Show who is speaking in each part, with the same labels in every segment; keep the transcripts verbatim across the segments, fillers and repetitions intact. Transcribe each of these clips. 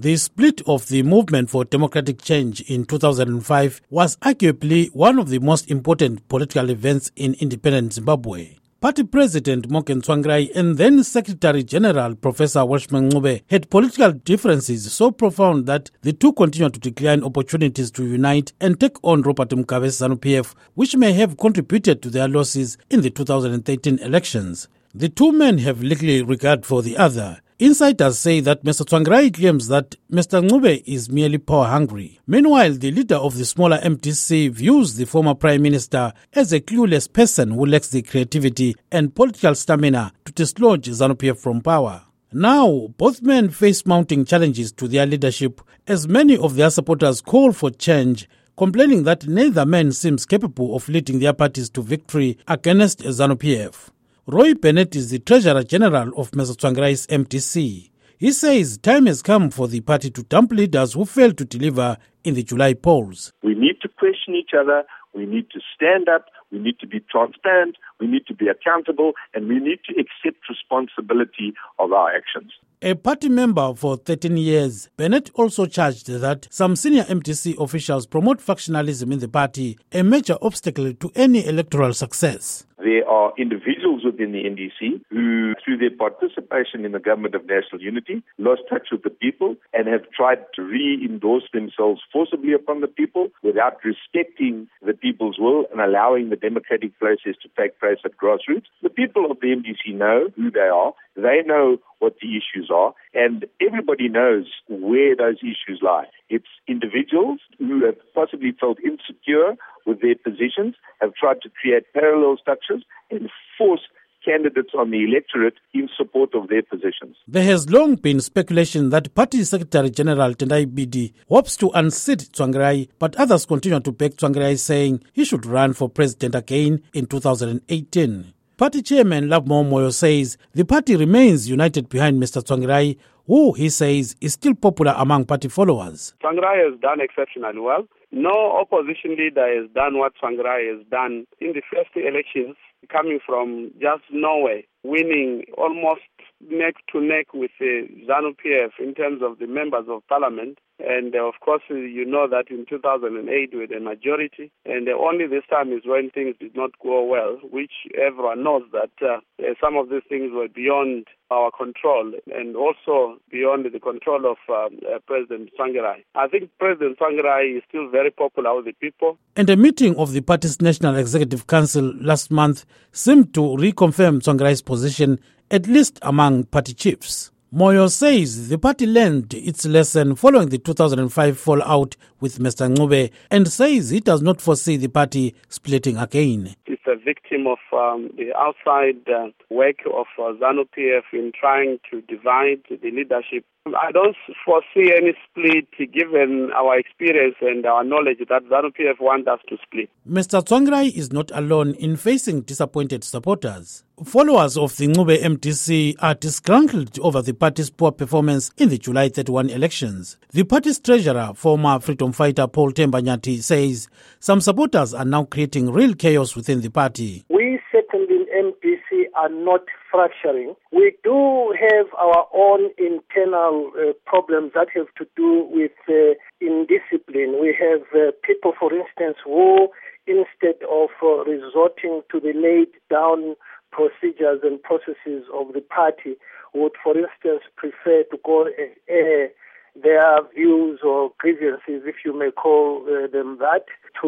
Speaker 1: The split of the Movement for Democratic Change in two thousand five was arguably one of the most important political events in independent Zimbabwe. Party President Morgan Tsvangirai and then Secretary General Professor Welshman Ncube had political differences so profound that the two continued to decline opportunities to unite and take on Robert Mugabe's ZANU-P F, which may have contributed to their losses in the two thousand thirteen elections. The two men have little regard for the other. Insiders say that Mister Tsvangirai claims that Mister Ncube is merely power-hungry. Meanwhile, the leader of the smaller M D C views the former Prime Minister as a clueless person who lacks the creativity and political stamina to dislodge ZANU-P F from power. Now, both men face mounting challenges to their leadership as many of their supporters call for change, complaining that neither man seems capable of leading their parties to victory against ZANU-P F. Roy Bennett is the Treasurer General of Mister Tsvangirai's M D C. He says time has come for the party to dump leaders who failed to deliver in the July polls.
Speaker 2: We need to question each other, we need to stand up, we need to be transparent, we need to be accountable, and we need to accept responsibility of our actions.
Speaker 1: A party member for thirteen years, Bennett also charged that some senior M D C officials promote factionalism in the party, a major obstacle to any electoral success.
Speaker 2: There are individuals within the N D C who, through their participation in the government of national unity, lost touch with the people and have tried to re-endorse themselves forcibly upon the people without respecting the people's will and allowing the democratic process to take place at grassroots. The people of the N D C know who they are. They know what the issues are, and everybody knows where those issues lie. It's individuals who have possibly felt insecure with their positions, have tried to create parallel structures and force candidates on the electorate in support of their positions.
Speaker 1: There has long been speculation that Party Secretary General Tendai Biti hopes to unseat Tsvangirai, but others continue to back Tsvangirai, saying he should run for president again in two thousand eighteen. Party Chairman Lovemore Moyo says the party remains united behind Mister Tsvangirai, who he says is still popular among party followers.
Speaker 3: Tsvangirai has done exceptionally well. No opposition leader has done what Tsvangirai has done in the first elections, coming from just nowhere, winning almost neck to neck with the ZANU-P F in terms of the members of parliament. And uh, of course, uh, you know that in two thousand eight with a majority, and uh, only this time is when things did not go well, which everyone knows that uh, uh, some of these things were beyond our control and also beyond the control of um, uh, President Tsvangirai. I think President Tsvangirai is still very popular with the people.
Speaker 1: And a meeting of the party's National Executive Council last month seemed to reconfirm Tsvangirai's position, at least among party chiefs. Moyo says the party learned its lesson following the two thousand five fallout with Mister Ncube and says he does not foresee the party splitting again.
Speaker 3: It's a victim of um, the outside uh, work of uh, ZANU-P F in trying to divide the leadership. I don't foresee any split given our experience and our knowledge that ZANU-P F want us to split.
Speaker 1: Mister Tsvangirai is not alone in facing disappointed supporters. Followers of the Ncube M D C are disgruntled over the party's poor performance in the July thirty-first elections. The party's treasurer, former freedom fighter Paul Themba Nyathi, says some supporters are now creating real chaos within the party.
Speaker 4: We certainly in M D C are not fracturing. We do have our own internal uh, problems that have to do with uh, indiscipline. We have uh, people, for instance, who instead of uh, resorting to the laid down procedures and processes of the party would, for instance, prefer to go and air their views or grievances, if you may call uh, them that,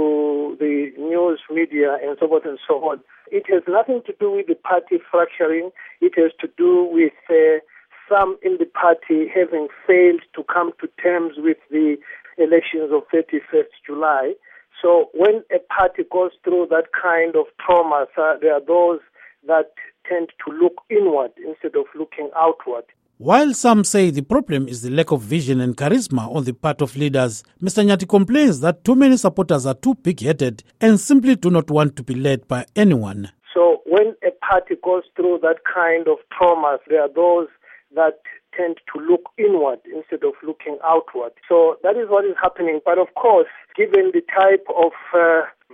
Speaker 4: to the news media and so forth and so on. It has nothing to do with the party fracturing. It has to do with uh, some in the party having failed to come to terms with the elections of thirty-first July. So when a party goes through that kind of trauma, uh, there are those that tend to look inward instead of looking outward.
Speaker 1: While some say the problem is the lack of vision and charisma on the part of leaders, Mister Nyathi complains that too many supporters are too big-headed and simply do not want to be led by anyone.
Speaker 4: So when a party goes through that kind of trauma, there are those that tend to look inward instead of looking outward. So that is what is happening. But of course, given the type of uh,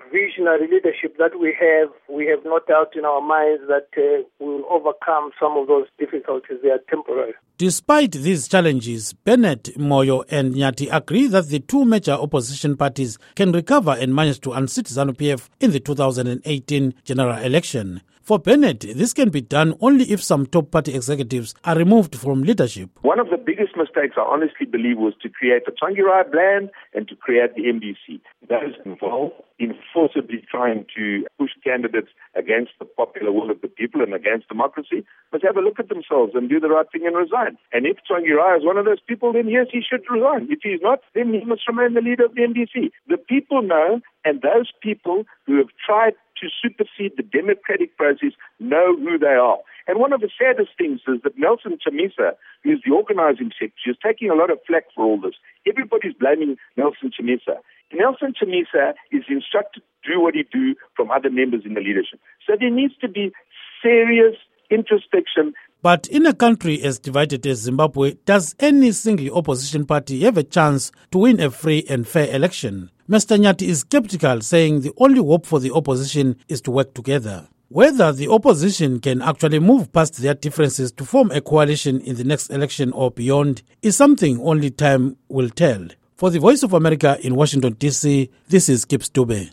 Speaker 4: visionary leadership that we have, we have no doubt in our minds that uh, we will overcome some of those difficulties. They are temporary.
Speaker 1: Despite these challenges, Bennett, Moyo and Nyati agree that the two major opposition parties can recover and manage to unseat ZANU-P F in the two thousand eighteen general election. For Bennett, this can be done only if some top party executives are removed from leadership.
Speaker 2: One of the biggest mistakes I honestly believe was to create the Tsvangirai plan and to create the M D C. Those involved in forcibly trying to push candidates against the popular will of the people and against democracy must have a look at themselves and do the right thing and resign. And if Tsvangirai is one of those people, then yes, he should resign. If he's not, then he must remain the leader of the M D C. The people know, and those people who have tried to supersede the democratic process know who they are. And one of the saddest things is that Nelson Chamisa, who is the organizing secretary, is taking a lot of flack for all this. Everybody's blaming Nelson Chamisa. Nelson Chamisa is instructed to do what he do from other members in the leadership. So there needs to be serious introspection.
Speaker 1: But in a country as divided as Zimbabwe, does any single opposition party have a chance to win a free and fair election? Mister Nyati is skeptical, saying the only hope for the opposition is to work together. Whether the opposition can actually move past their differences to form a coalition in the next election or beyond is something only time will tell. For the Voice of America in Washington, D C, this is Kip Stube.